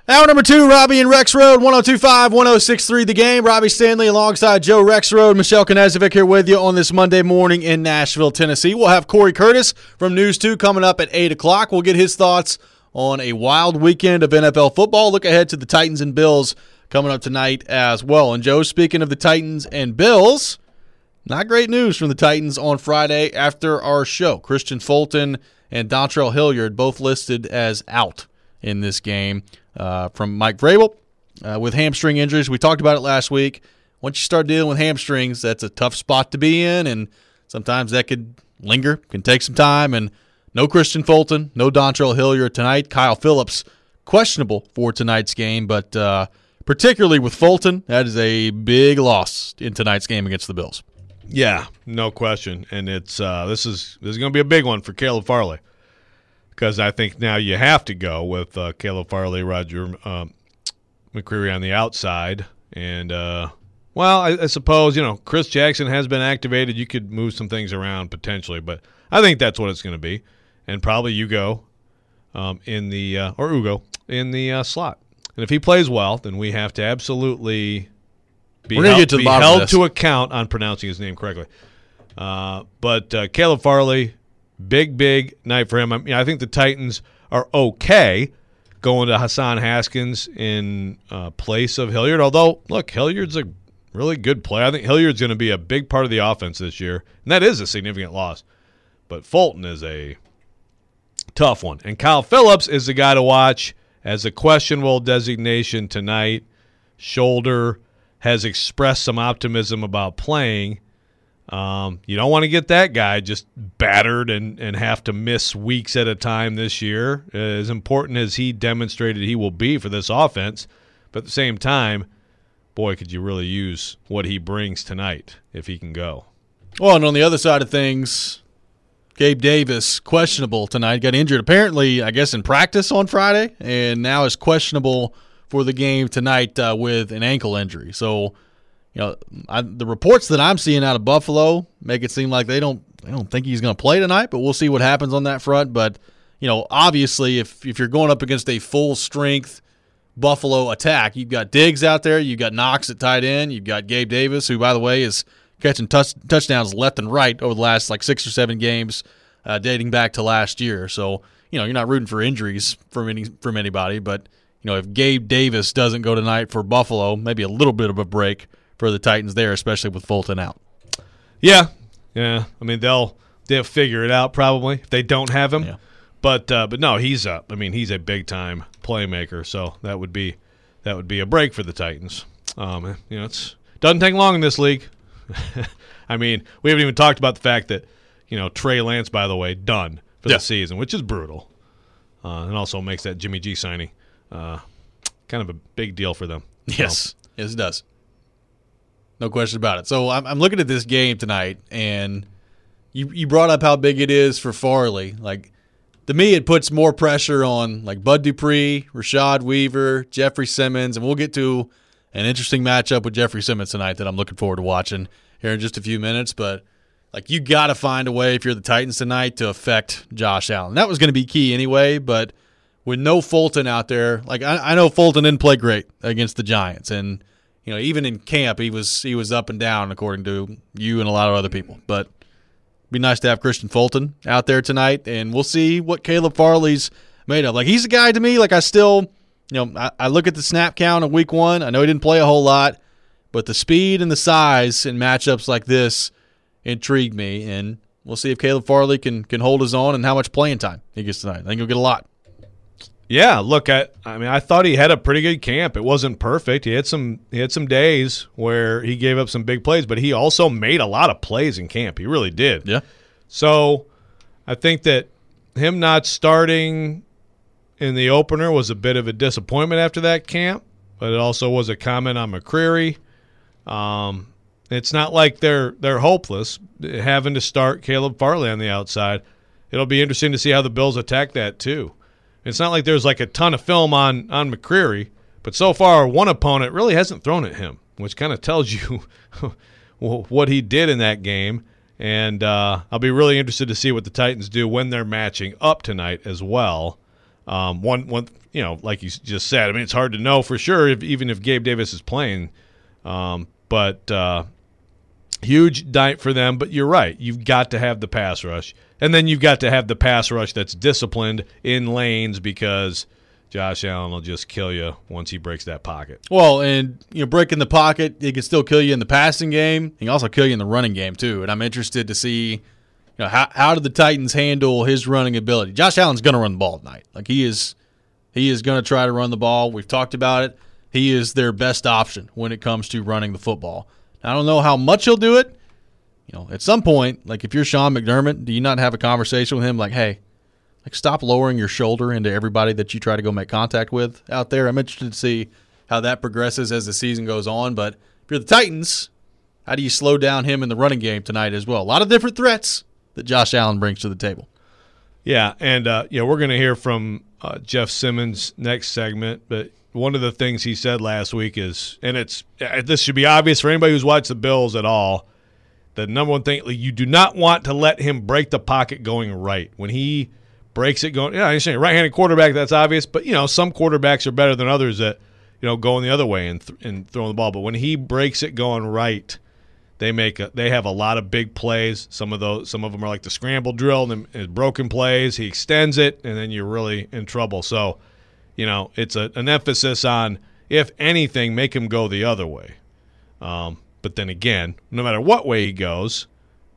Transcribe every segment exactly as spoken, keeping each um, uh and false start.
Hour number two, Robbie and Rex Road, one oh two point five, one oh six point three The Game. Robbie Stanley alongside Joe Rex Road. Michelle Knezovic here with you on this Monday morning in Nashville, Tennessee. We'll have Corey Curtis from News two coming up at eight o'clock. We'll get his thoughts on a wild weekend of N F L football. Look ahead to the Titans and Bills coming up tonight as well. And Joe, speaking of the Titans and Bills, not great news from the Titans on Friday after our show. Christian Fulton and Dontrell Hilliard both listed as out in this game. Uh, from Mike Vrabel uh, with hamstring injuries. We talked about it last week. Once you start dealing with hamstrings, that's a tough spot to be in, and sometimes that could linger, can take some time. And no Christian Fulton, no Dontrell Hilliard tonight. Kyle Phillips questionable for tonight's game, but uh, particularly with Fulton, that is a big loss in tonight's game against the Bills. Yeah, no question. And it's uh, this is this is going to be a big one for Caleb Farley. Because I think now you have to go with uh, Caleb Farley, Roger um, McCreary on the outside. And, uh, well, I, I suppose, you know, Chris Jackson has been activated. You could move some things around potentially. But I think that's what it's going to be. And probably Ugo um, in the uh, – or Ugo in the uh, slot. And if he plays well, then we have to absolutely be, We're gonna held, get to, be the held of to account on pronouncing his name correctly. Uh, but uh, Caleb Farley – Big, big night for him. I mean, I think the Titans are okay going to Hassan Haskins in uh, place of Hilliard. Although, look, Hilliard's a really good player. I think Hilliard's going to be a big part of the offense this year, and that is a significant loss. But Fulton is a tough one. And Kyle Phillips is the guy to watch as a questionable designation tonight. Shoulder has expressed some optimism about playing. Um, you don't want to get that guy just battered and, and have to miss weeks at a time this year, as important as he demonstrated he will be for this offense. But at the same time, boy, could you really use what he brings tonight if he can go. Well, and on the other side of things, Gabe Davis, questionable tonight. Got injured apparently, I guess, in practice on Friday, and now is questionable for the game tonight uh, with an ankle injury. So, you know, I, the reports that I'm seeing out of Buffalo make it seem like they don't they don't think he's going to play tonight, but we'll see what happens on that front. But, you know, obviously if, if you're going up against a full-strength Buffalo attack, you've got Diggs out there, you've got Knox at tight end, you've got Gabe Davis, who, by the way, is catching touch, touchdowns left and right over the last, like, six or seven games uh, dating back to last year. So, you know, you're not rooting for injuries from any from anybody, but, you know, if Gabe Davis doesn't go tonight for Buffalo, maybe a little bit of a break for the Titans there, especially with Fulton out. Yeah, yeah. I mean, they'll they'll figure it out probably if they don't have him. Yeah. But uh, but no, he's up. I mean, he's a big time playmaker, so that would be that would be a break for the Titans. Um, you know, it's doesn't take long in this league. I mean, we haven't even talked about the fact that you know Trey Lance, by the way, done for yeah. the season, which is brutal, uh, and also makes that Jimmy G signing uh, kind of a big deal for them. Yes, so. yes, it does. No question about it. So I'm, I'm looking at this game tonight, and you you brought up how big it is for Farley. Like, to me, it puts more pressure on like Bud Dupree, Rashad Weaver, Jeffrey Simmons, and we'll get to an interesting matchup with Jeffrey Simmons tonight that I'm looking forward to watching here in just a few minutes. But like, you got to find a way if you're the Titans tonight to affect Josh Allen. That was going to be key anyway, but with no Fulton out there, like I, I know Fulton didn't play great against the Giants, and you know, even in camp, he was he was up and down, according to you and a lot of other people. But it'd be nice to have Christian Fulton out there tonight, and we'll see what Caleb Farley's made of. Like, he's a guy to me, like I still, you know, I, I look at the snap count in week one. I know he didn't play a whole lot, but the speed and the size in matchups like this intrigue me, and we'll see if Caleb Farley can can hold his own and how much playing time he gets tonight. I think he'll get a lot. Yeah, look, I, I mean, I thought he had a pretty good camp. It wasn't perfect. He had some he had some days where he gave up some big plays, but he also made a lot of plays in camp. He really did. Yeah. So I think that him not starting in the opener was a bit of a disappointment after that camp, but it also was a comment on McCreary. Um, it's not like they're they're hopeless having to start Caleb Farley on the outside. It'll be interesting to see how the Bills attack that too. It's not like there's like a ton of film on, on McCreary, but so far one opponent really hasn't thrown at him, which kind of tells you what he did in that game. And uh, I'll be really interested to see what the Titans do when they're matching up tonight as well. Um, one, one, you know, like you just said, I mean, it's hard to know for sure, if, even if Gabe Davis is playing. Um, but uh, huge night for them. But you're right. You've got to have the pass rush. And then you've got to have the pass rush that's disciplined in lanes, because Josh Allen will just kill you once he breaks that pocket. Well, and you know, breaking the pocket, he can still kill you in the passing game. He can also kill you in the running game too. And I'm interested to see, you know, how how did the Titans handle his running ability? Josh Allen's going to run the ball tonight. Like he is, he is going to try to run the ball. We've talked about it. He is their best option when it comes to running the football. Now, I don't know how much he'll do it. You know, at some point, like if you're Sean McDermott, do you not have a conversation with him like, hey, like stop lowering your shoulder into everybody that you try to go make contact with out there? I'm interested to see how that progresses as the season goes on. But if you're the Titans, how do you slow down him in the running game tonight as well? A lot of different threats that Josh Allen brings to the table. Yeah, and uh, yeah, we're going to hear from uh, Jeff Simmons next segment, but one of the things he said last week is, and it's this should be obvious for anybody who's watched the Bills at all, the number one thing, you do not want to let him break the pocket going right. When he breaks it going, yeah, I understand, right-handed quarterback, that's obvious, but, you know, some quarterbacks are better than others at, you know, going the other way and, th- and throwing the ball. But when he breaks it going right, they make a, they have a lot of big plays. Some of those, some of them are like the scramble drill and, and broken plays. He extends it, and then you're really in trouble. So, you know, it's a, an emphasis on, if anything, make him go the other way. Um, but then again, no matter what way he goes,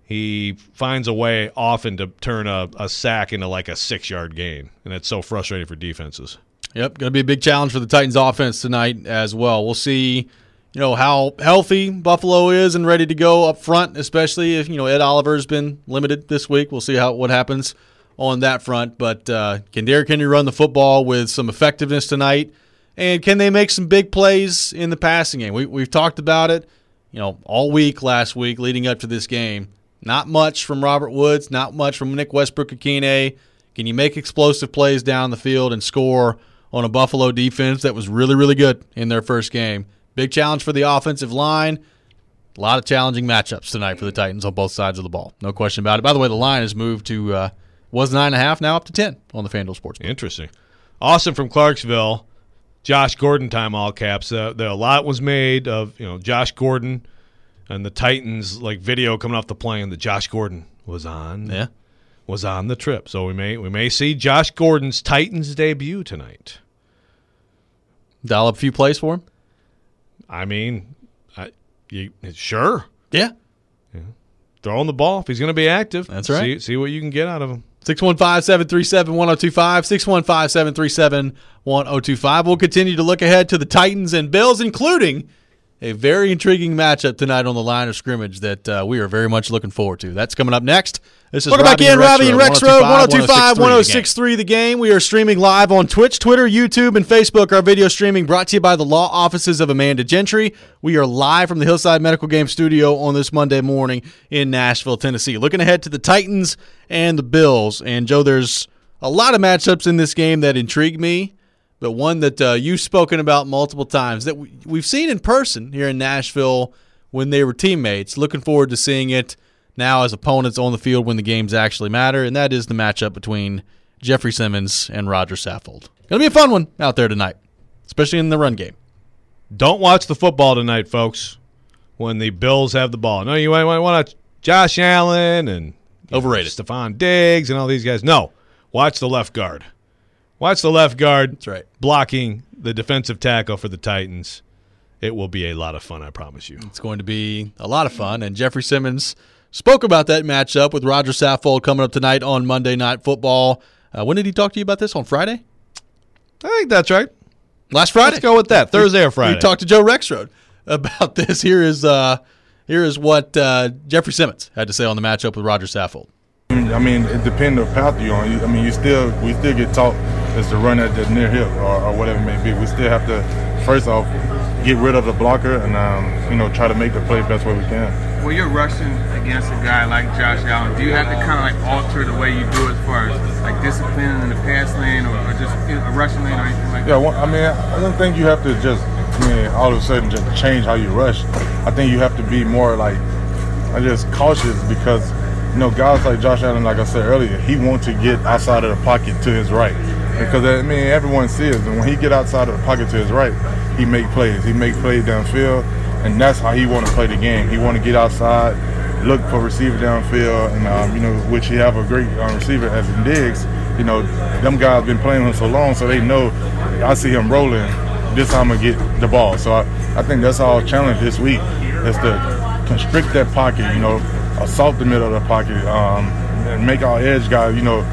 he finds a way often to turn a, a sack into like a six-yard gain, and it's so frustrating for defenses. Yep, going to be a big challenge for the Titans offense tonight as well. We'll see, you know, how healthy Buffalo is and ready to go up front, especially if, you know, Ed Oliver's been limited this week. We'll see how what happens on that front. But uh, can Derrick Henry run the football with some effectiveness tonight? And can they make some big plays in the passing game? We, we've talked about it, you know, all week last week leading up to this game. Not much from Robert Woods, not much from Nick Westbrook-Ikhine. Can you make explosive plays down the field and score on a Buffalo defense that was really, really good in their first game? Big challenge for the offensive line. A lot of challenging matchups tonight for the Titans on both sides of the ball. No question about it. By the way, the line has moved to uh, was nine and a half, now up to ten on the FanDuel Sportsbook. Interesting. Austin from Clarksville. Josh Gordon time, all caps. Uh, there a lot was made of, you know, Josh Gordon and the Titans, like video coming off the plane that Josh Gordon was on. Yeah, was on the trip. So we may we may see Josh Gordon's Titans debut tonight. Dial up a few plays for him. I mean, I, you, sure. Yeah. yeah. Throwing the ball if he's going to be active. That's right. See, see what you can get out of him. six one five, seven three seven, one oh two five, six one five, seven three seven, one oh two five. We'll continue to look ahead to the Titans and Bills, including a very intriguing matchup tonight on the line of scrimmage that uh, we are very much looking forward to. That's coming up next. This is Welcome Robbie back in, Robbie and Rex Road, one oh two five, one oh six three The Game. We are streaming live on Twitch, Twitter, YouTube, and Facebook. Our video streaming brought to you by the law offices of Amanda Gentry. We are live from the Hillside Medical Game Studio on this Monday morning in Nashville, Tennessee. Looking ahead to the Titans and the Bills. And, Joe, there's a lot of matchups in this game that intrigue me, but one that uh, you've spoken about multiple times that we, we've seen in person here in Nashville when they were teammates. Looking forward to seeing it now as opponents on the field when the games actually matter, and that is the matchup between Jeffrey Simmons and Roger Saffold. Going to be a fun one out there tonight, especially in the run game. Don't watch the football tonight, folks, when the Bills have the ball. No, you might want to Josh Allen and overrated know, Stephon Diggs and all these guys. No, watch the left guard. Watch the left guard. That's right. Blocking the defensive tackle for the Titans. It will be a lot of fun, I promise you. It's going to be a lot of fun, and Jeffrey Simmons spoke about that matchup with Roger Saffold coming up tonight on Monday Night Football. Uh, when did he talk to you about this? On Friday? I think that's right. Last Friday? Let's go with that. Thursday or Friday. We talked to Joe Rexrode about this. Here is uh, here is what uh, Jeffrey Simmons had to say on the matchup with Roger Saffold. I mean, it depends on the path you're on. I mean, you still we still get taught is to run at the near hip or, or whatever it may be. We still have to, first off, get rid of the blocker and um, you know, try to make the play best way we can. When you're rushing against a guy like Josh Allen, do you have to kind of like alter the way you do it as far as like discipline in the pass lane or, or just a rushing lane or anything like that? Yeah, well, I mean, I don't think you have to just, I mean, all of a sudden just change how you rush. I think you have to be more like, I just cautious because, you know, guys like Josh Allen, like I said earlier, he wants to get outside of the pocket to his right. because I mean everyone sees, and when he get outside of the pocket to his right, he make plays. He make plays downfield, and that's how he want to play the game. He want to get outside, look for receiver downfield, and um, you know, which he have a great uh, receiver as in Diggs. You know, them guys been playing him so long, so they know. I see him rolling. This time I'm gonna get the ball. So I, I think that's our challenge this week is to constrict that pocket. You know, assault the middle of the pocket, um, and make our edge guys, you know,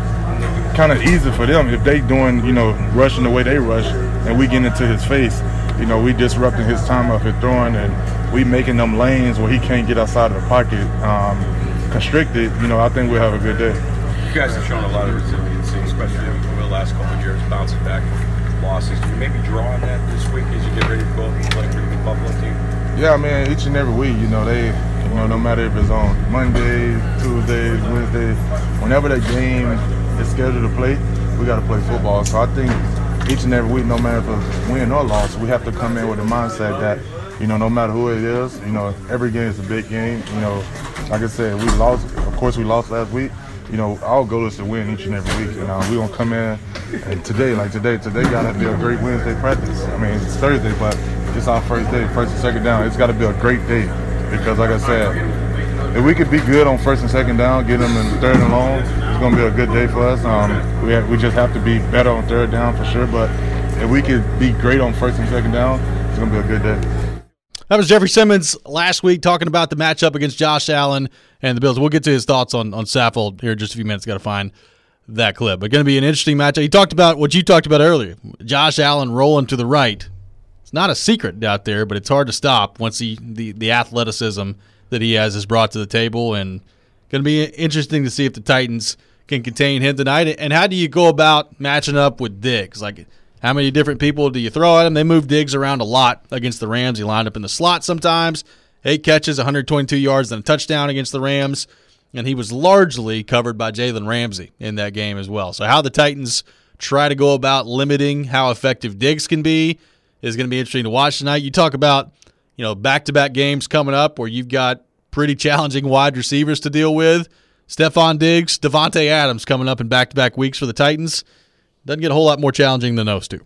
kind of easy for them if they doing, you know, rushing the way they rush, and we get into his face. You know, we disrupting his time of his throwing, and we making them lanes where he can't get outside of the pocket um, constricted. You know, I think we'll have a good day. You guys have shown a lot of resiliency, especially over the last couple of years, bouncing back from losses. Do you maybe draw on that this week as you get ready to go up and play for the Buffalo team? Yeah, I mean, each and every week, you know, they, you know, no matter if it's on Mondays, Tuesdays, Wednesdays, whenever that game is scheduled to play, we got to play football. So I think each and every week, no matter if it's win or loss, we have to come in with the mindset that, you know, no matter who it is, you know, every game is a big game. You know, like I said, we lost. Of course, we lost last week. You know, our goal is to win each and every week. And uh, we're going to come in, and today, like today, today got to be a great Wednesday practice. I mean, it's Thursday, but it's our first day, first and second down. It's got to be a great day because, like I said, if we could be good on first and second down, get them in third and long, it's going to be a good day for us. Um, we have, we just have to be better on third down for sure, but if we could be great on first and second down, it's going to be a good day. That was Jeffrey Simmons last week talking about the matchup against Josh Allen and the Bills. We'll get to his thoughts on, on Saffold here in just a few minutes. Got to find that clip. But going to be an interesting matchup. He talked about what you talked about earlier, Josh Allen rolling to the right. It's not a secret out there, but it's hard to stop once he the, the athleticism that he has is brought to the table. And going to be interesting to see if the Titans can contain him tonight. And how do you go about matching up with Diggs? Like, how many different people do you throw at him? They move Diggs around a lot against the Rams. He lined up in the slot sometimes. Eight catches, one hundred twenty-two yards, and a touchdown against the Rams. And he was largely covered by Jalen Ramsey in that game as well. So how the Titans try to go about limiting how effective Diggs can be is going to be interesting to watch tonight. You talk about, you know, back-to-back games coming up where you've got pretty challenging wide receivers to deal with. Stephon Diggs, Devontae Adams coming up in back-to-back weeks for the Titans. Doesn't get a whole lot more challenging than those two.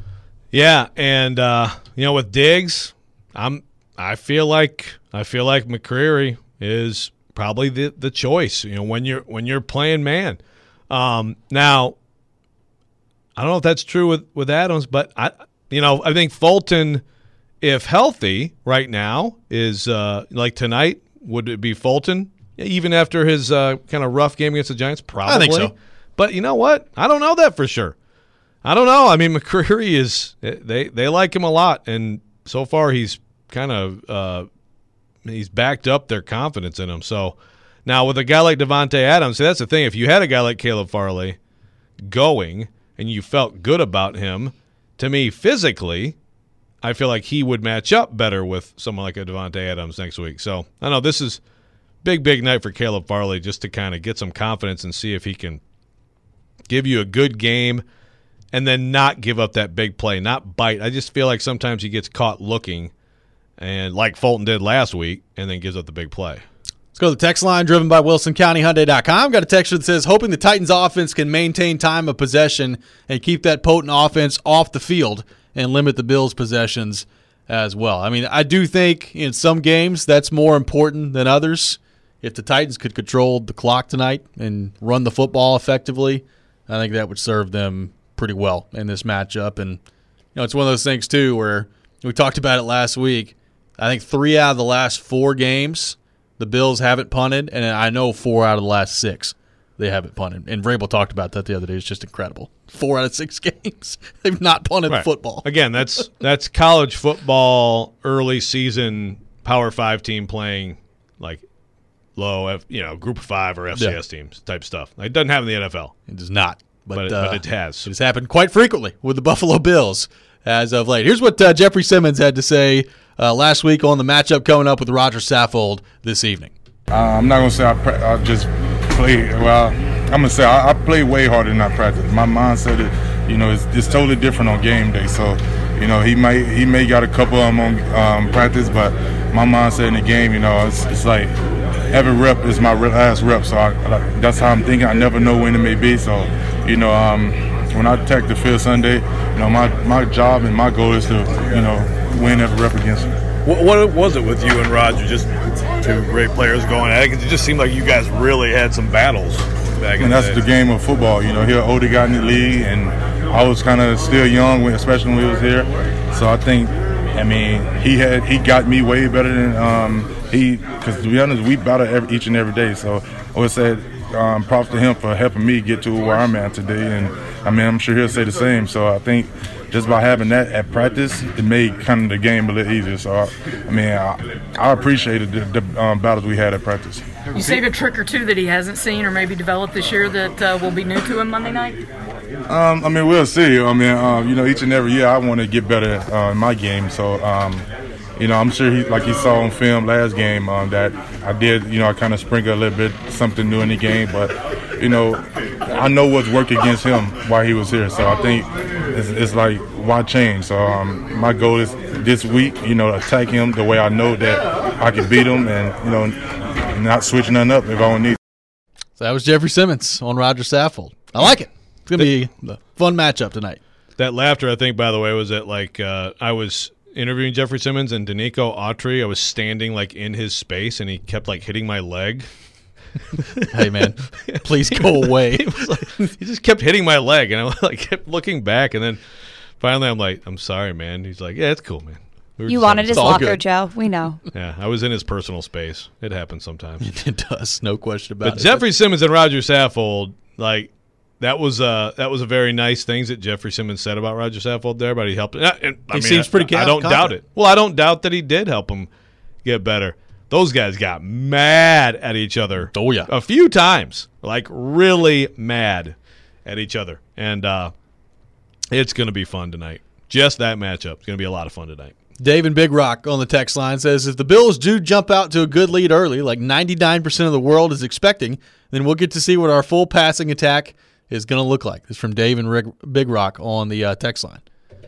Yeah, and uh, you know, with Diggs, I'm I feel like I feel like McCreary is probably the, the choice. You know, when you're when you're playing man. Um, now, I don't know if that's true with, with Adams, but I you know I think Fulton, if healthy right now, is uh, like tonight. Would it be Fulton even after his uh, kind of rough game against the Giants? Probably. I think so. But you know what? I don't know that for sure. I don't know. I mean, McCreary is they they like him a lot, and so far he's kind of uh, he's backed up their confidence in him. So now with a guy like Devontae Adams, see, that's the thing. If you had a guy like Caleb Farley going and you felt good about him, to me physically, I feel like he would match up better with someone like a Devontae Adams next week. So I know this is big big night for Caleb Farley just to kind of get some confidence and see if he can give you a good game and then not give up that big play, not bite. I just feel like sometimes he gets caught looking, and like Fulton did last week, and then gives up the big play. Let's go to the text line driven by Wilson County Hyundai dot com. Got a texture that says, hoping the Titans offense can maintain time of possession and keep that potent offense off the field and limit the Bills' possessions as well. I mean, I do think in some games that's more important than others. If the Titans could control the clock tonight and run the football effectively, I think that would serve them pretty well in this matchup. And, you know, it's one of those things, too, where we talked about it last week. I think three out of the last four games, the Bills haven't punted, and I know four out of the last six they haven't punted. And Vrabel talked about that the other day. It's just incredible. Four out of six games, they've not punted right. football. Again, that's that's college football, early season, Power Five team playing like low, F, you know, Group of Five or F C S yeah. teams type stuff. It doesn't happen in the N F L. It does not, but, but, it, uh, but it has. It has happened quite frequently with the Buffalo Bills as of late. Here's what uh, Jeffrey Simmons had to say uh, last week on the matchup coming up with Roger Saffold this evening. Uh, I'm not gonna say I, pra- I just play. Well, I'm gonna say I, I play way harder than I practice. My mindset is, you know, it's, it's totally different on game day. So, you know, he might he may got a couple of them on um, practice, but my mindset in the game, you know, it's, it's like every rep is my last rep. So I, I, that's how I'm thinking. I never know when it may be. So, you know, um, when I attack the field Sunday, you know, my, my job and my goal is to, you know, win every rep against him. What, what was it with you and Roger? Just two great players going at it? Because it just seemed like you guys really had some battles back in and the that's day. the game of football. You know, he's an older guy in the league, and I was kind of still young, when, especially when he was here. So I think, I mean, he had he got me way better than um, he. Because to be honest, we battle every, each and every day. So I would say um, props to him for helping me get to where I'm at today. And I mean, I'm sure he'll say the same. So I think just by having that at practice, it made kind of the game a little easier. So I, I mean, I, I appreciated the, the um, battles we had at practice. You see a trick or two that he hasn't seen or maybe developed this year that uh, will be new to him Monday night? Um, I mean, we'll see. I mean, um, you know, each and every year I want to get better uh, in my game. So, um, you know, I'm sure he, like he saw on film last game, um, that I did, you know, I kind of sprinkled a little bit something new in the game. But, you know, I know what's worked against him while he was here. So I think it's, it's like, why change? So um, my goal is this week, you know, attack him the way I know that I can beat him, and, you know, not switching nothing up if I don't need. So that was Jeffrey Simmons on Roger Saffold. I like it. It's going to be a fun matchup tonight. That laughter, I think, by the way, was that like uh, I was interviewing Jeffrey Simmons and Danico Autry. I was standing like in his space, and he kept like hitting my leg. Hey, man, please go away. He, was like, he just kept hitting my leg, and I like kept looking back, and then finally I'm like, I'm sorry, man. He's like, yeah, it's cool, man. We You just wanted having his fun. locker, good. Joe. We know. Yeah, I was in his personal space. It happens sometimes. It does, no question about But it. Jeffrey Simmons and Roger Saffold, like that was uh that was a very nice things that Jeffrey Simmons said about Roger Saffold there, but he helped. And, and, I He mean, seems pretty I, I don't confident. doubt it. Well, I don't doubt that he did help him get better. Those guys got mad at each other. Oh, yeah. a few times, like really mad at each other, and uh, it's going to be fun tonight. Just that matchup is going to be a lot of fun tonight. Dave in Big Rock on the text line says, if the Bills do jump out to a good lead early, like ninety-nine percent of the world is expecting, then we'll get to see what our full passing attack is going to look like. This is from Dave in Rig- Big Rock on the uh, text line.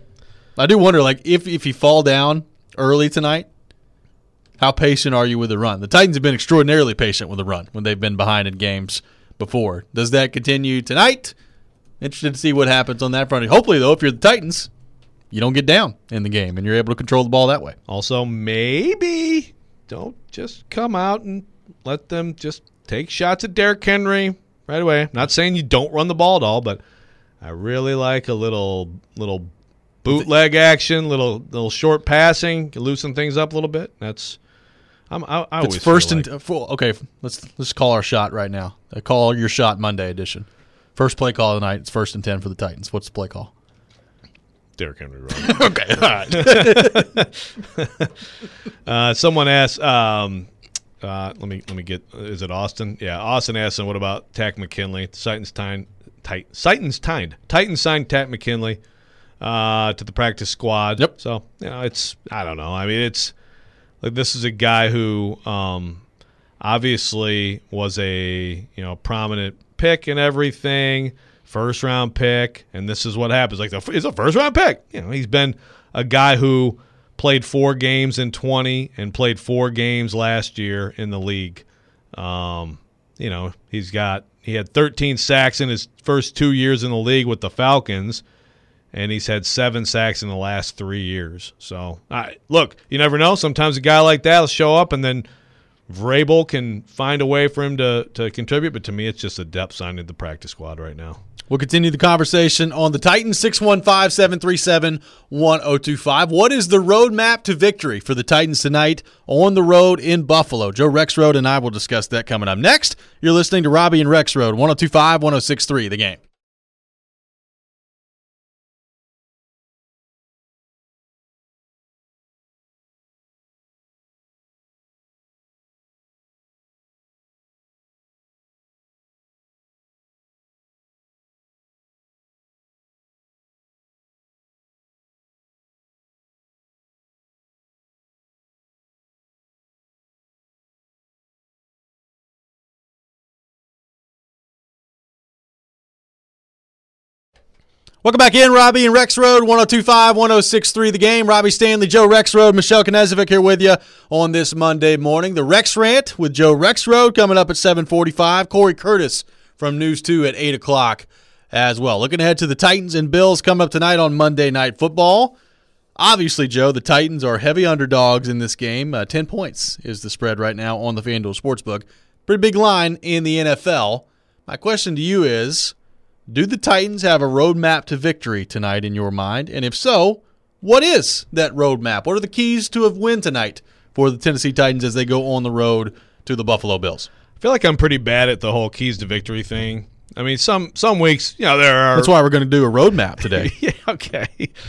I do wonder, like, if, if you fall down early tonight, how patient are you with the run? The Titans have been extraordinarily patient with the run when they've been behind in games before. Does that continue tonight? Interested to see what happens on that front. Hopefully, though, if you're the Titans, you don't get down in the game and you're able to control the ball that way. Also, maybe don't just come out and let them just take shots at Derrick Henry right away. Not saying you don't run the ball at all, but I really like a little little bootleg action, little little short passing, loosen things up a little bit. That's I'm, I, I always It's first feel and like, full. Okay, let's let's call our shot right now. Uh, call your shot Monday edition. First play call of the night. It's first and ten for the Titans. What's the play call? Derrick Henry run. Okay, all right. uh, someone asked. Um, uh, let me let me get. Is it Austin? Yeah, Austin asked him, what about Tack McKinley? The Titans signed. Tit, Titans signed. Titans signed Tack McKinley uh, to the practice squad. Yep. So you know, it's I don't know. I mean, it's like this is a guy who um, obviously was a you know prominent pick and everything. First round pick, and this is what happens. Like, the, it's a first round pick. You know, he's been a guy who played four games in twenty and played four games last year in the league. Um, you know, he's got he had thirteen sacks in his first two years in the league with the Falcons, and he's had seven sacks in the last three years. So, I, look, you never know. Sometimes a guy like that will show up, and then Vrabel can find a way for him to to contribute. But to me, it's just a depth signing to the practice squad right now. We'll continue the conversation on the Titans, six one five, seven three seven, one oh two five. What is the roadmap to victory for the Titans tonight on the road in Buffalo? Joe Rexrode and I will discuss that coming up next. You're listening to Robbie and Rexrode, one oh two five, one oh six three, The Game. Welcome back in, Robbie and Rexrode, one oh two five, one oh six three, The Game. Robbie Stanley, Joe Rexrode, Michelle Knezovic here with you on this Monday morning. The Rex Rant with Joe Rexrode coming up at seven forty-five. Corey Curtis from News two at eight o'clock as well. Looking ahead to the Titans and Bills coming up tonight on Monday Night Football. Obviously, Joe, the Titans are heavy underdogs in this game. Uh, ten points is the spread right now on the FanDuel Sportsbook. Pretty big line in the N F L. My question to you is, do the Titans have a roadmap to victory tonight in your mind? And if so, what is that roadmap? What are the keys to a win tonight for the Tennessee Titans as they go on the road to the Buffalo Bills? I feel like I'm pretty bad at the whole keys to victory thing. I mean, some some weeks, you know, there are. That's why we're going to do a roadmap today. Yeah, okay.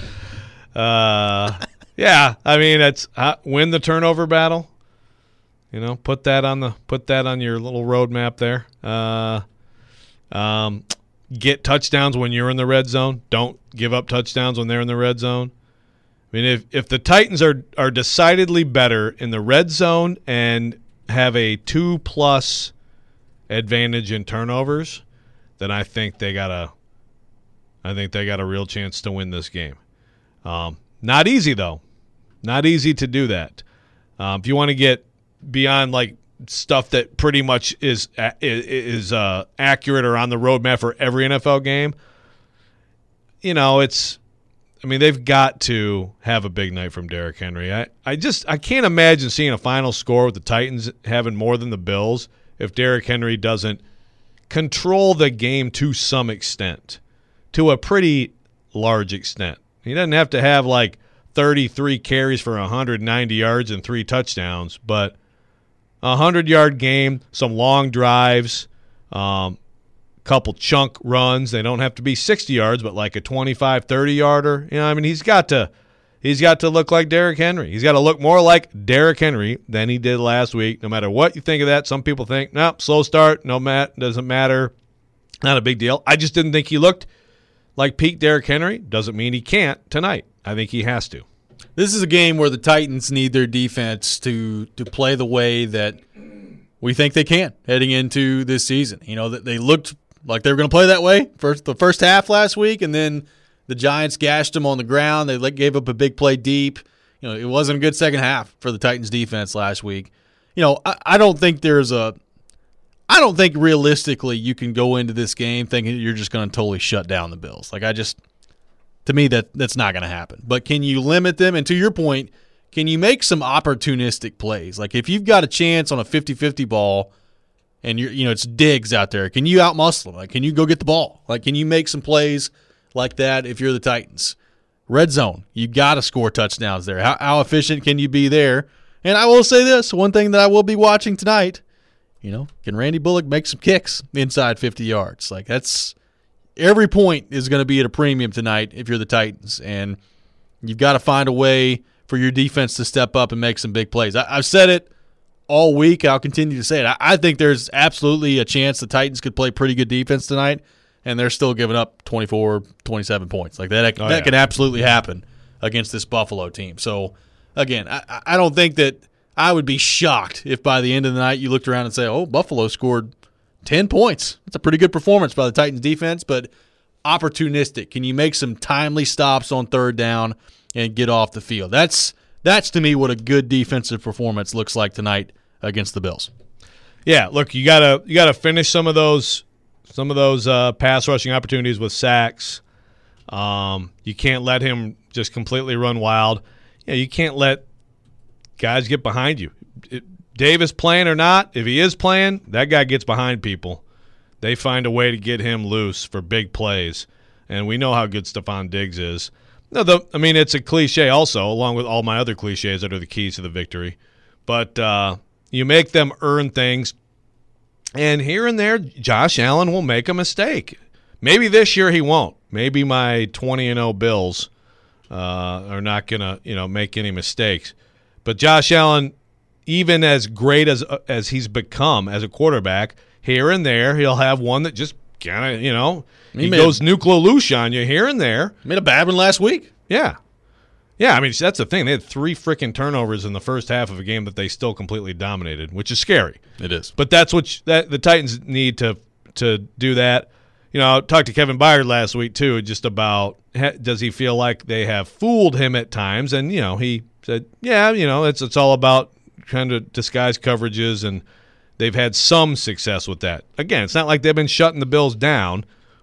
Uh, yeah, I mean, it's uh, win the turnover battle. You know, put that on the put that on your little roadmap there. Uh, um, get touchdowns when you're in the red zone. Don't give up touchdowns when they're in the red zone. I mean, if if the Titans are are decidedly better in the red zone and have a two plus advantage in turnovers, then I think they got a I think they got a real chance to win this game. Um, not easy though, not easy to do that. Um, if you want to get beyond like stuff that pretty much is is uh, accurate or on the roadmap for every N F L game, you know, it's. I mean, they've got to have a big night from Derrick Henry. I, I just I can't imagine seeing a final score with the Titans having more than the Bills if Derrick Henry doesn't control the game to some extent, to a pretty large extent. He doesn't have to have like thirty-three carries for one hundred ninety yards and three touchdowns, but a hundred-yard game, some long drives, um, couple chunk runs. They don't have to be sixty yards, but like a twenty-five, thirty-yarder. You know, I mean, he's got to he's got to look like Derrick Henry. He's got to look more like Derrick Henry than he did last week, no matter what you think of that. Some people think, no, nope, slow start, no mat, doesn't matter. Not a big deal. I just didn't think he looked like peak Derrick Henry. Doesn't mean he can't tonight. I think he has to. This is a game where the Titans need their defense to to play the way that we think they can heading into this season. You know, that they looked like they were going to play that way first the first half last week, and then the Giants gashed them on the ground. They gave up a big play deep. You know, it wasn't a good second half for the Titans defense last week. You know, I, I don't think there's a – I don't think realistically you can go into this game thinking you're just going to totally shut down the Bills. Like, I just – to me, that that's not going to happen. But can you limit them? And to your point, can you make some opportunistic plays? Like, if you've got a chance on a fifty-fifty ball – and you're, you know, it's Diggs out there. Can you outmuscle them? Like, can you go get the ball? Like, can you make some plays like that if you're the Titans? Red zone, you got to score touchdowns there. How, how efficient can you be there? And I will say this, one thing that I will be watching tonight, you know, can Randy Bullock make some kicks inside fifty yards? Like, that's every point is going to be at a premium tonight if you're the Titans. And you've got to find a way for your defense to step up and make some big plays. I, I've said it all week. I'll continue to say it. I, I think there's absolutely a chance the Titans could play pretty good defense tonight, and they're still giving up twenty-four, twenty-seven points. Like that, oh, that yeah. can absolutely happen against this Buffalo team. So, again, I, I don't think that I would be shocked if by the end of the night you looked around and say, oh, Buffalo scored ten points. That's a pretty good performance by the Titans defense, but opportunistic. Can you make some timely stops on third down and get off the field? That's That's, to me, what a good defensive performance looks like tonight against the Bills. Yeah, look, you gotta you gotta finish some of those some of those uh, pass rushing opportunities with sacks. Um, you can't let him just completely run wild. You know, you can't let guys get behind you. It, Davis playing or not, if he is playing, that guy gets behind people. They find a way to get him loose for big plays, and we know how good Stephon Diggs is. No, the, I mean, it's a cliche also, along with all my other cliches that are the keys to the victory. But uh, you make them earn things, and here and there, Josh Allen will make a mistake. Maybe this year he won't. Maybe my twenty and oh Bills uh, are not going to, you know, make any mistakes. But Josh Allen, even as great as as he's become as a quarterback, here and there he'll have one that just kind of, you know, he, he goes nuclear loose on you here and there. Made a bad one last week. Yeah. Yeah, I mean, that's the thing. They had three freaking turnovers in the first half of a game that they still completely dominated, which is scary. It is. But that's what you, that the Titans need to to do that. You know, I talked to Kevin Byard last week, too, just about does he feel like they have fooled him at times. And, you know, he said, yeah, you know, it's it's all about kind of disguise coverages, and they've had some success with that. Again, it's not like they've been shutting the Bills down,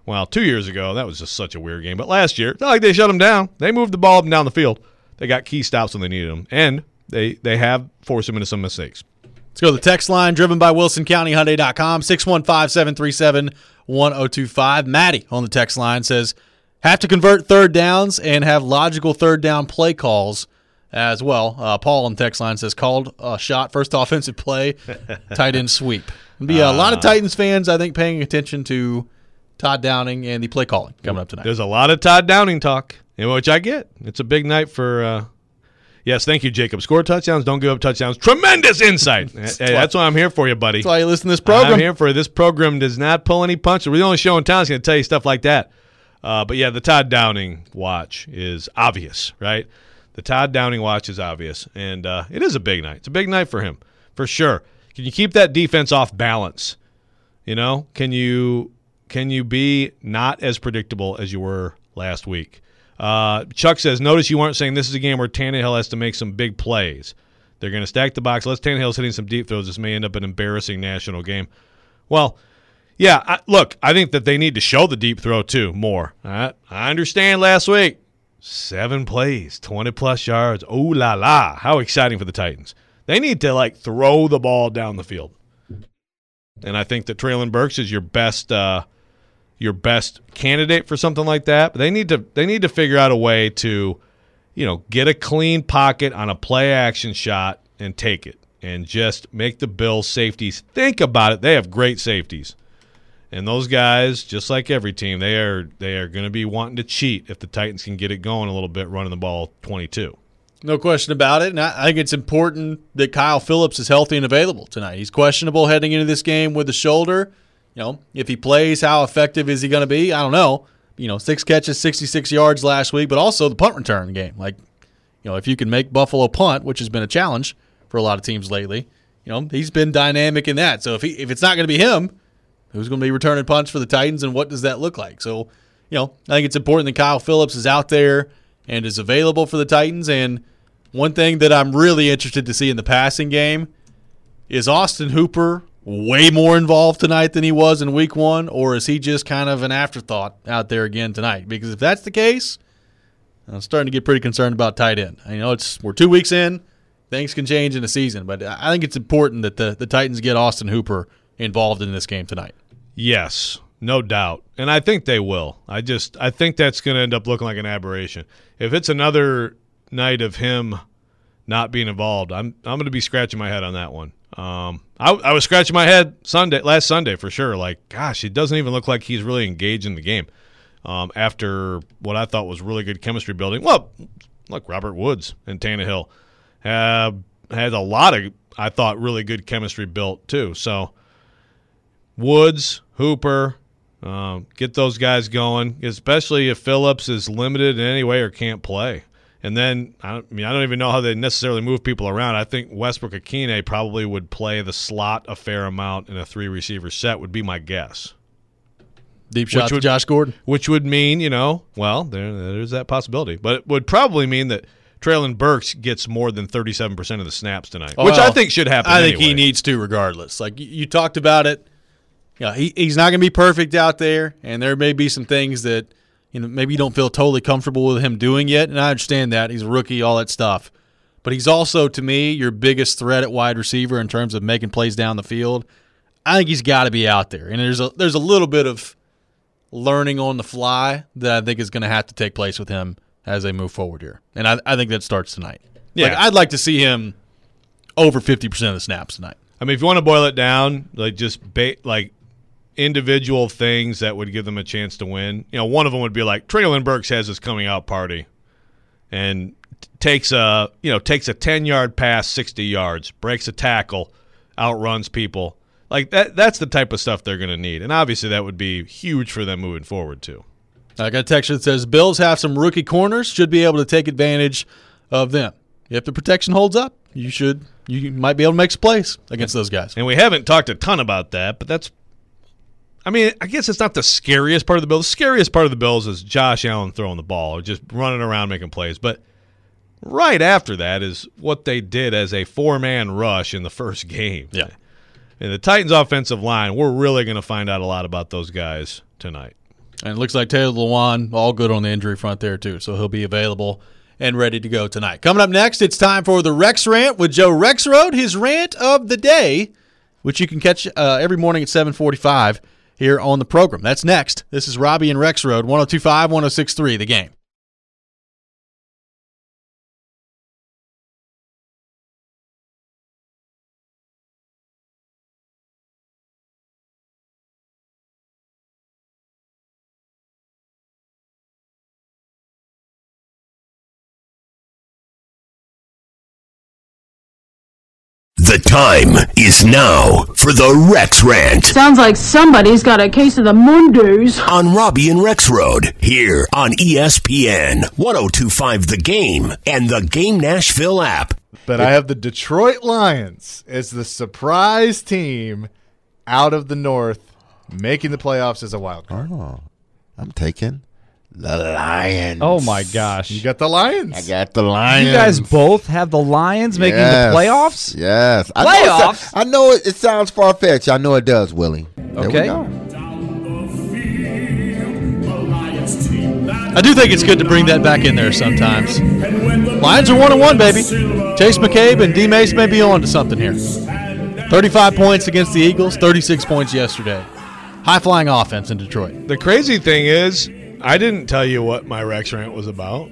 Well, two years ago, that was just such a weird game. But last year, it's not like they shut them down. They moved the ball up and down the field. They got key stops when they needed them. And they, they have forced them into some mistakes. Let's go to the text line, driven by Wilson County Hyundai dot com, six one five, seven three seven, one oh two five. Maddie on the text line says, have to convert third downs and have logical third down play calls as well. Uh, Paul on the text line says, called a shot, first offensive play, tight end sweep. There'll be a lot of Titans fans, I think, paying attention to Todd Downing and the play calling coming up tonight. There's a lot of Todd Downing talk, which I get. It's a big night for uh, – yes, thank you, Jacob. Score touchdowns, don't give up touchdowns. Tremendous insight. Hey, that's why I'm here for you, buddy. That's why you listen to this program. I'm here for you. This program does not pull any punches. We're the only show in town that's going to tell you stuff like that. Uh, but, yeah, the Todd Downing watch is obvious, right? The Todd Downing watch is obvious, and uh, it is a big night. It's a big night for him, for sure. Can you keep that defense off balance? You know, can you can you be not as predictable as you were last week? Uh, Chuck says, notice you weren't saying this is a game where Tannehill has to make some big plays. They're going to stack the box. Unless Tannehill's hitting some deep throws, this may end up an embarrassing national game. Well, yeah, I, look, I think that they need to show the deep throw, too, more. Uh, I understand last week. Seven plays, twenty-plus yards. Oh, la, la. How exciting for the Titans. They need to, like, throw the ball down the field. And I think that Treylon Burks is your best uh, – your best candidate for something like that. But they need to they need to figure out a way to, you know, get a clean pocket on a play action shot and take it and just make the Bills safeties think about it. They have great safeties. And those guys, just like every team, they are they are going to be wanting to cheat if the Titans can get it going a little bit running the ball twenty-two. No question about it. And I think it's important that Kyle Phillips is healthy and available tonight. He's questionable heading into this game with the shoulder. You know, if he plays, how effective is he going to be? I don't know. You know, six catches, sixty-six yards last week, but also the punt return game. Like, you know, if you can make Buffalo punt, which has been a challenge for a lot of teams lately, you know, he's been dynamic in that. So if he if it's not going to be him, who's going to be returning punts for the Titans, and what does that look like? So, you know, I think it's important that Kyle Phillips is out there and is available for the Titans. And one thing that I'm really interested to see in the passing game is Austin Hooper way more involved tonight than he was in week one, or is he just kind of an afterthought out there again tonight? Because if that's the case, I'm starting to get pretty concerned about tight end. I know it's we're two weeks in, things can change in a season, but I think it's important that the, the Titans get Austin Hooper involved in this game tonight. Yes, no doubt. And I think they will. I just I think that's going to end up looking like an aberration. If it's another night of him not being involved, I'm I'm going to be scratching my head on that one. Um, I, I was scratching my head Sunday, last Sunday for sure. Like, gosh, it doesn't even look like he's really engaged in the game. Um, after what I thought was really good chemistry building. Well, look, Robert Woods and Tannehill have had a lot of, I thought, really good chemistry built too. So Woods, Hooper, um, get those guys going, especially if Phillips is limited in any way or can't play. And then, I, don't, I mean, I don't even know how they necessarily move people around. I think Westbrook-Akine probably would play the slot a fair amount in a three-receiver set would be my guess. Deep shot to would, Josh Gordon. Which would mean, you know, well, there, there's that possibility. But it would probably mean that Treylon Burks gets more than thirty-seven percent of the snaps tonight, well, which I think should happen I think anyway. he needs to regardless. Like, you, you talked about it. You know, he, he's not going to be perfect out there, and there may be some things that – you know, maybe you don't feel totally comfortable with him doing yet, and I understand that. He's a rookie, all that stuff. But he's also, to me, your biggest threat at wide receiver in terms of making plays down the field. I think he's got to be out there. And there's a there's a little bit of learning on the fly that I think is going to have to take place with him as they move forward here. And I, I think that starts tonight. Yeah. Like, I'd like to see him over fifty percent of the snaps tonight. I mean, if you want to boil it down, like just ba- like – individual things that would give them a chance to win. You know, one of them would be like Treylon Burks has his coming out party and t- takes a, you know, takes a ten-yard pass sixty yards, breaks a tackle, outruns people. Like that that's the type of stuff they're going to need. And obviously that would be huge for them moving forward too. I got a text that says Bills have some rookie corners, should be able to take advantage of them. If the protection holds up, you should you might be able to make some plays against those guys. And we haven't talked a ton about that, but that's I mean, I guess it's not the scariest part of the Bills. The scariest part of the Bills is Josh Allen throwing the ball or just running around making plays. But right after that is what they did as a four-man rush in the first game. Yeah. And the Titans' offensive line, we're really going to find out a lot about those guys tonight. And it looks like Taylor Lewan, all good on the injury front there, too. So he'll be available and ready to go tonight. Coming up next, it's time for the Rex Rant with Joe Rexrode, his rant of the day, which you can catch uh, every morning at seven forty-five here on the program. That's next. This is Robbie and Rexrode, one oh two point five, one oh six point three, The Game. The time is now for the Rex Rant Sounds like somebody's got a case of the Mondays. on Robbie and Rexrode here on E S P N one oh two point five The Game and the Game Nashville app. But I have the Detroit Lions as the surprise team out of the North, making the playoffs as a wild card. Oh, I'm taking the Lions. Oh, my gosh. You got the Lions. I got the Lions. You guys both have the Lions making Yes, the playoffs? Yes. I Playoffs? Know it, sa- I know it, it sounds far-fetched. I know it does, Willie. There Okay. we go. I do think it's good to bring that back in there sometimes. Lions are one and one, baby. Chase McCabe and D Mace may be on to something here. thirty-five points against the Eagles, thirty-six points yesterday. High-flying offense in Detroit. The crazy thing is, I didn't tell you what my Rex rant was about.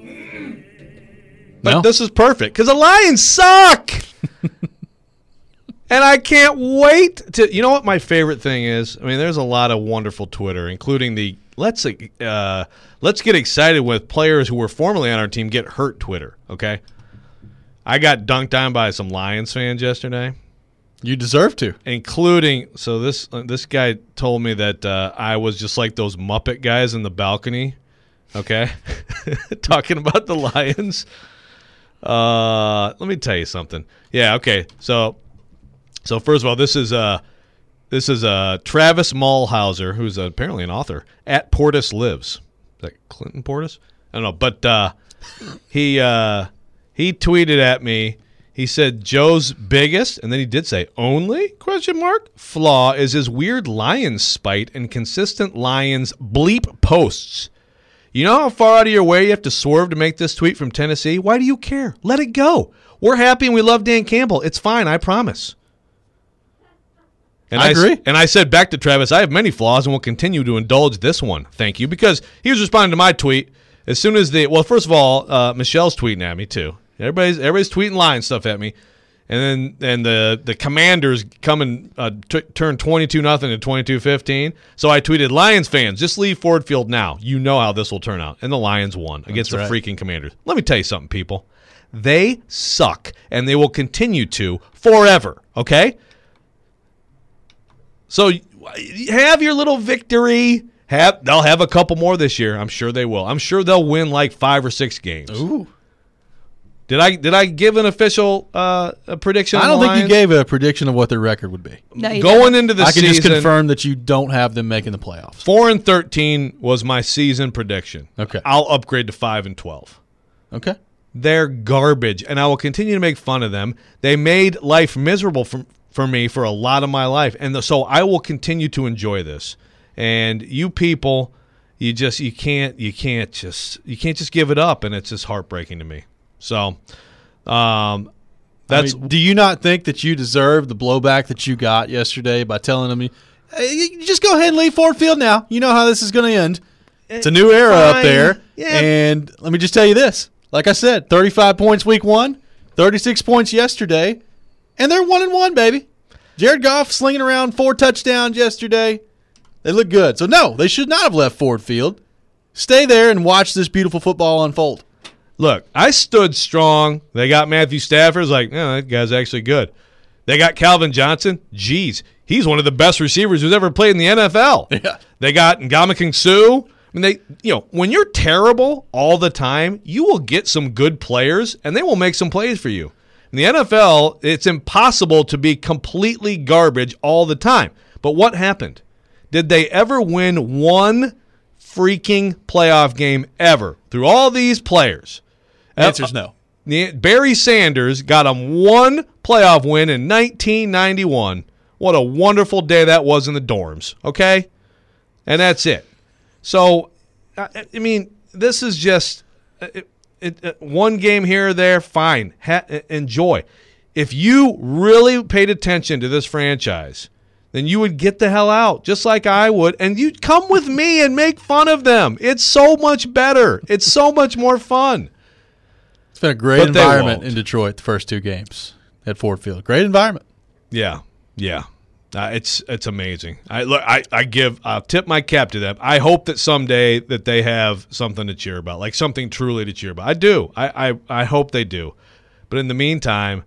But No? this is perfect because the Lions suck. And I can't wait to. You know what my favorite thing is? I mean, there's a lot of wonderful Twitter, including the let's uh, let's get excited with players who were formerly on our team get hurt Twitter. Okay, I got dunked on by some Lions fans yesterday. You deserve to. Including, so this uh, this guy told me that uh, I was just like those Muppet guys in the balcony, okay, talking about the Lions. Uh, let me tell you something. Yeah, okay. So, so first of all, this is uh, this is uh, Travis Mulhauser, who's apparently an author at Portis Lives. Is that Clinton Portis? I don't know, but uh, he uh, he tweeted at me. He said Joe's biggest, and then he did say only question mark flaw is his weird Lions spite and consistent Lions bleep posts. You know how far out of your way you have to swerve to make this tweet from Tennessee? Why do you care? Let it go. We're happy and we love Dan Campbell. It's fine, I promise. And I agree. And I said back to Travis, I have many flaws and will continue to indulge this one. Thank you. Because he was responding to my tweet as soon as the, well, first of all, uh, Michelle's tweeting at me too. Everybody's everybody's tweeting Lions stuff at me, and then and the the Commanders come and uh, t- turn twenty-two nothing to twenty-two fifteen. So I tweeted, Lions fans, just leave Ford Field now. You know how this will turn out. And the Lions won against That's the right. freaking Commanders. Let me tell you something, people. They suck, and they will continue to forever. Okay. So have your little victory. Have they'll have a couple more this year. I'm sure they will. I'm sure they'll win like five or six games. Ooh. Did I did I give an official uh, a prediction? I on don't the think you Lions? gave a prediction of what their record would be. No, you Going don't. into the I can season, just confirm that you don't have them making the playoffs. four and thirteen was my season prediction. Okay. I'll upgrade to five and twelve. Okay. They're garbage, and I will continue to make fun of them. They made life miserable for for me for a lot of my life, and the, so I will continue to enjoy this. And you people, you just you can't you can't just you can't just give it up, and it's just heartbreaking to me. So. Um, that's. I mean, do you not think that you deserve the blowback that you got yesterday by telling them, hey, you just go ahead and leave Ford Field now? You know how this is going to end. It's a new era Fine. up there. Yeah. And let me just tell you this. Like I said, thirty-five points week one, thirty-six points yesterday, and they're one and one, baby. Jared Goff slinging around four touchdowns yesterday. They look good. So, no, they should not have left Ford Field. Stay there and watch this beautiful football unfold. Look, I stood strong. They got Matthew Stafford. It's like, oh, that guy's actually good. They got Calvin Johnson. Geez, he's one of the best receivers who's ever played in the N F L. Yeah. They got Ndamukong Suh. I mean, they, you know, when you're terrible all the time, you will get some good players, and they will make some plays for you. In the N F L, it's impossible to be completely garbage all the time. But what happened? Did they ever win one freaking playoff game ever through all these players? The answer's no. Barry Sanders got him one playoff win in nineteen ninety-one. What a wonderful day that was in the dorms, okay? And that's it. So, I, I mean, this is just it, it, it, one game here or there, fine. Ha, enjoy. If you really paid attention to this franchise, then you would get the hell out, just like I would, and you'd come with me and make fun of them. It's so much better. It's so much more fun. It's been a great But they environment won't. in Detroit the first two games at Ford Field. Great environment. Yeah, yeah. Uh, it's it's amazing. I look. I, I give. I'll tip my cap to them. I hope that someday that they have something to cheer about, like something truly to cheer about. I do. I I, I hope they do. But in the meantime,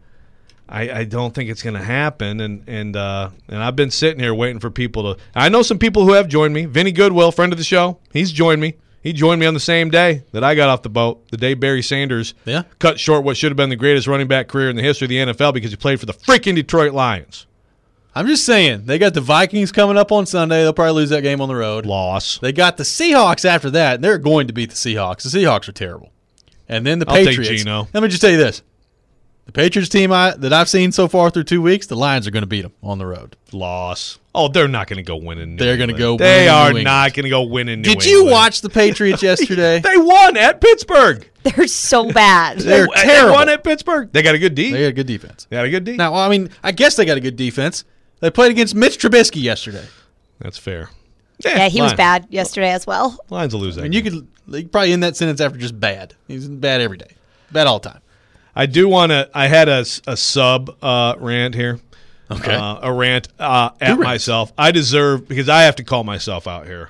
I, I don't think it's going to happen. And and uh, and I've been sitting here waiting for people to. I know some people who have joined me. Vinny Goodwill, friend of the show, he's joined me. He joined me on the same day that I got off the boat, the day Barry Sanders yeah. cut short what should have been the greatest running back career in the history of the N F L because he played for the freaking Detroit Lions. I'm just saying, they got the Vikings coming up on Sunday. They'll probably lose that game on the road. Loss. They got the Seahawks after that, and they're going to beat the Seahawks. The Seahawks are terrible. And then the I'll take Patriots. Geno. Let me just tell you this. The Patriots team I, that I've seen so far through two weeks, the Lions are going to beat them on the road. Loss. Oh, they're not going to go win in New They're going to England. go They win in are New not going to go win in New Did England. you watch the Patriots yesterday? They won at Pittsburgh. They're so bad. They're they, terrible. They won at Pittsburgh. They got a good D. They got a good defense. They got a good D. Now, well, I mean, I guess they got a good defense. They played against Mitch Trubisky yesterday. That's fair. Yeah, he was Lions. bad yesterday as well. Lions will lose that And you game. could, you could probably end that sentence after just bad. He's bad every day. Bad all the time. I do want to. I had a, a sub uh, rant here. Okay. Uh, a rant uh, at rants. myself. I deserve, because I have to call myself out here.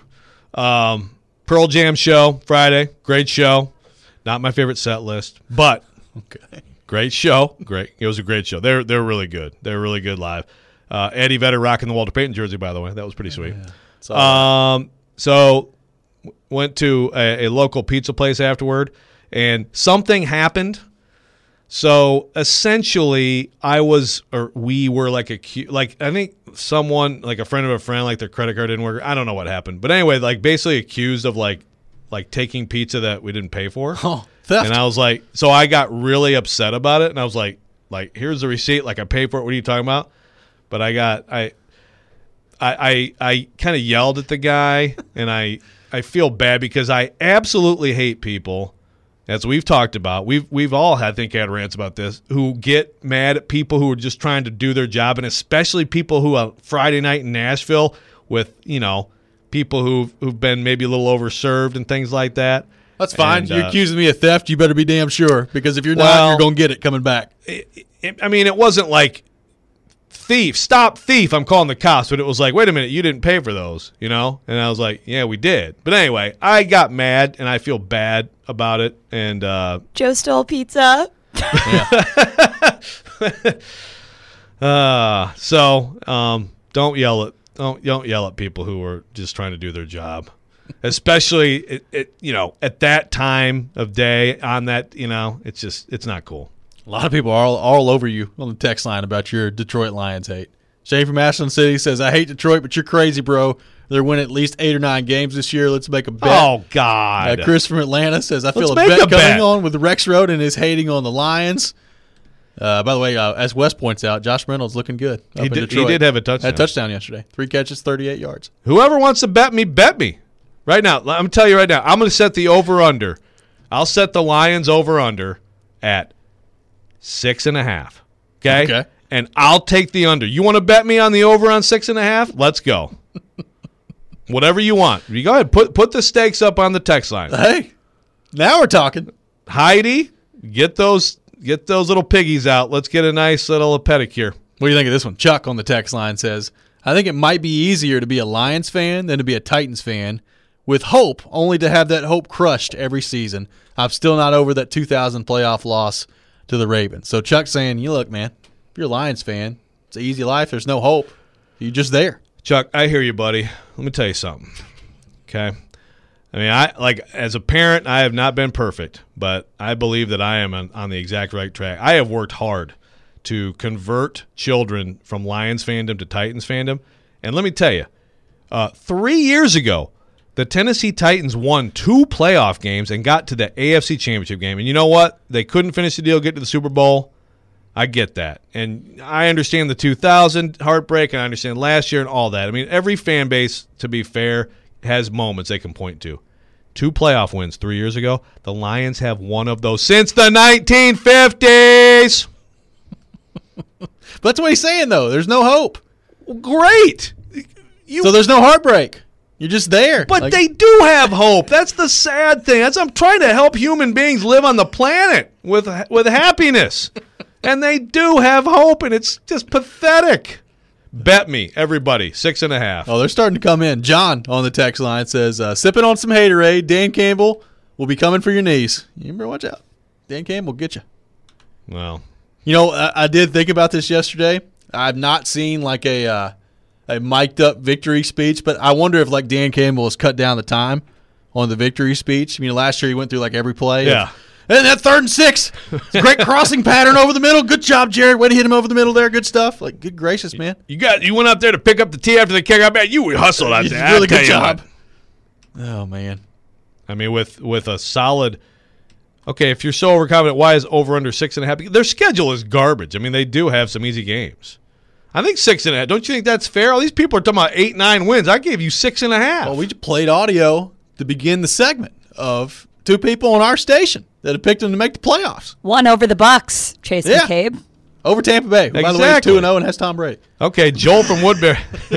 Um, Pearl Jam show, Friday. Great show. Not my favorite set list, but Okay. great show. Great. It was a great show. They're they're really good. They're really good live. Uh, Eddie Vedder rocking the Walter Payton jersey, by the way. That was pretty sweet. Yeah. Um, so w- went to a, a local pizza place afterward, and something happened. So essentially, I was, or we were like a, like I think someone, like a friend of a friend, like their credit card didn't work. I don't know what happened, but anyway, like basically accused of like, like taking pizza that we didn't pay for. Oh, theft. And I was like, so I got really upset about it, and I was like, like here's the receipt, like I paid for it. What are you talking about? But I got I, I I, I kind of yelled at the guy, and I I feel bad because I absolutely hate people. As we've talked about, we've we've all had think had rants about this, who get mad at people who are just trying to do their job, and especially people who on Friday night in Nashville with, you know, people who've who've been maybe a little overserved and things like that. That's fine. And, You're uh, accusing me of theft. You better be damn sure, because if you're Well- not, you're going to get it coming back. It, it, I mean, it wasn't like thief, stop thief, I'm calling the cops, but it was like, wait a minute, you didn't pay for those, you know? And I was like, yeah, we did. But anyway, I got mad, and I feel bad about it, and uh, Joe stole pizza. uh so um, don't yell at don't don't yell at people who are just trying to do their job, especially it, it you know at that time of day on that, you know it's just it's not cool. A lot of people are all, all over you on the text line about your Detroit Lions hate. Shane from Ashland City says, I hate Detroit, but you're crazy, bro. They're winning at least eight or nine games this year. Let's make a bet. Oh God! Uh, Chris from Atlanta says, I feel Let's a make bet a coming bet. on with Rex Road and his hating on the Lions. Uh, by the way, uh, as Wes points out, Josh Reynolds looking good up He in did- he Detroit. did have a touchdown. Had a touchdown yesterday. Three catches, thirty-eight yards. Whoever wants to bet me, bet me. Right now, I'm going to tell you right now, I'm going to set the over-under. I'll set the Lions over-under at six and a half. Okay? Okay. And I'll take the under. You want to bet me on the over on six and a half? Let's go. Whatever you want. You go ahead. Put, put the stakes up on the text line. Hey, now we're talking. Heidi, get those get those little piggies out. Let's get a nice little pedicure. What do you think of this one? Chuck on the text line says, I think it might be easier to be a Lions fan than to be a Titans fan, with hope only to have that hope crushed every season. I'm still not over that two thousand playoff loss to the Ravens. So Chuck's saying, you look, man, if you're a Lions fan, it's an easy life. There's no hope. You're just there. Chuck, I hear you, buddy. Let me tell you something. Okay? I mean, I like as a parent, I have not been perfect, but I believe that I am on, on the exact right track. I have worked hard to convert children from Lions fandom to Titans fandom. And let me tell you, uh, three years ago, the Tennessee Titans won two playoff games and got to the A F C Championship game. And you know what? They couldn't finish the deal, get to the Super Bowl. I get that. And I understand the two thousand heartbreak, and I understand last year and all that. I mean, every fan base, to be fair, has moments they can point to. Two playoff wins three years ago. The Lions have one of those since the nineteen fifties. That's what he's saying, though. There's no hope. Well, great. You, so there's no heartbreak. You're just there. But like, they do have hope. That's the sad thing. That's I'm trying to help human beings live on the planet with with happiness. And they do have hope, and it's just pathetic. Bet me, everybody, six and a half. Oh, they're starting to come in. John on the text line says, uh, sipping on some haterade. Dan Campbell will be coming for your knees. You better watch out. Dan Campbell will get you. Well. You know, I, I did think about this yesterday. I've not seen like a uh, a mic'd up victory speech, but I wonder if like Dan Campbell has cut down the time on the victory speech. I mean, last year he went through like every play. Yeah. And that third and six. It's a great crossing pattern over the middle. Good job, Jared. Way to hit him over the middle there. Good stuff. Like, good gracious, man. You got you went out there to pick up the tee after the kick. I bet you hustled out there. Really good job. Oh, man. I mean, with with a solid – okay, if you're so overconfident, why is over under six and a half? Their schedule is garbage. I mean, they do have some easy games. I think six and a half. Don't you think that's fair? All these people are talking about eight, nine wins. I gave you six and a half. Well, we just played audio to begin the segment of two people on our station that have picked them to make the playoffs. One over the Bucks, Chase yeah. McCabe. Over Tampa Bay. Exactly. By the way, it's two and oh and has Tom Brady. Okay, Joel from Woodbury.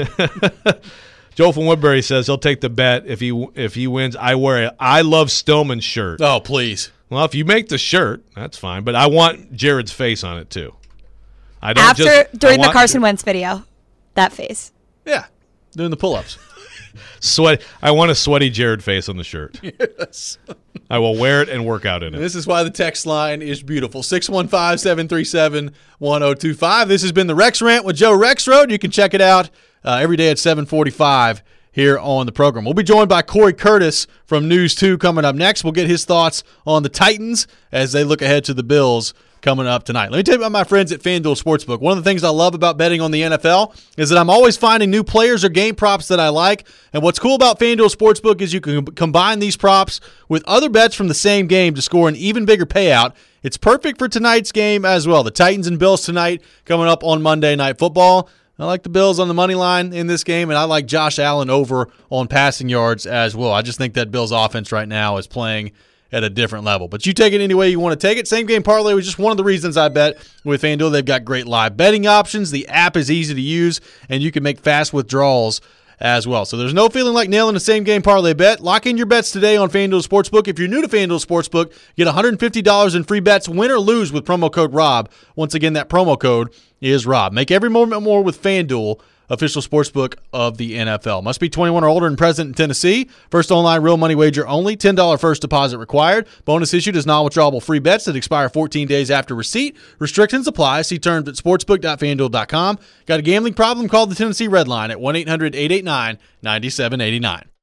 Joel from Woodbury says he'll take the bet if he if he wins. I wear a I Love Stillman shirt. Oh, please. Well, if you make the shirt, that's fine. But I want Jared's face on it, too. I don't After, just, during I the Carson Wentz video, that face. Yeah, doing the pull-ups. Sweat. I want a sweaty Jared face on the shirt. Yes. I will wear it and work out in it. This is why the text line is beautiful. six one five, seven three seven, one oh two five. This has been the Rex Rant with Joe Rexrode. You can check it out uh, every day at seven forty-five here on the program. We'll be joined by Corey Curtis from News two coming up next. We'll get his thoughts on the Titans as they look ahead to the Bills coming up tonight. Let me tell you about my friends at FanDuel Sportsbook. One of the things I love about betting on the N F L is that I'm always finding new players or game props that I like. And what's cool about FanDuel Sportsbook is you can combine these props with other bets from the same game to score an even bigger payout. It's perfect for tonight's game as well. The Titans and Bills tonight coming up on Monday Night Football. I like the Bills on the money line in this game, and I like Josh Allen over on passing yards as well. I just think that Bills offense right now is playing at a different level. But you take it any way you want to take it. Same game parlay was just one of the reasons I bet with FanDuel. They've got great live betting options. The app is easy to use, and you can make fast withdrawals as well. So there's no feeling like nailing a same game parlay bet. Lock in your bets today on FanDuel Sportsbook. If you're new to FanDuel Sportsbook, get one hundred fifty dollars in free bets, win or lose with promo code ROB. Once again, that promo code is ROB. Make every moment more with FanDuel, official sportsbook of the N F L. Must be twenty-one or older and present in Tennessee. First online real money wager only. ten dollars first deposit required. Bonus issued as non-withdrawable free bets that expire fourteen days after receipt. Restrictions apply. See terms at sportsbook dot fan duel dot com. Got a gambling problem? Call the Tennessee Red Line at one eight hundred eight eight nine nine seven eight nine.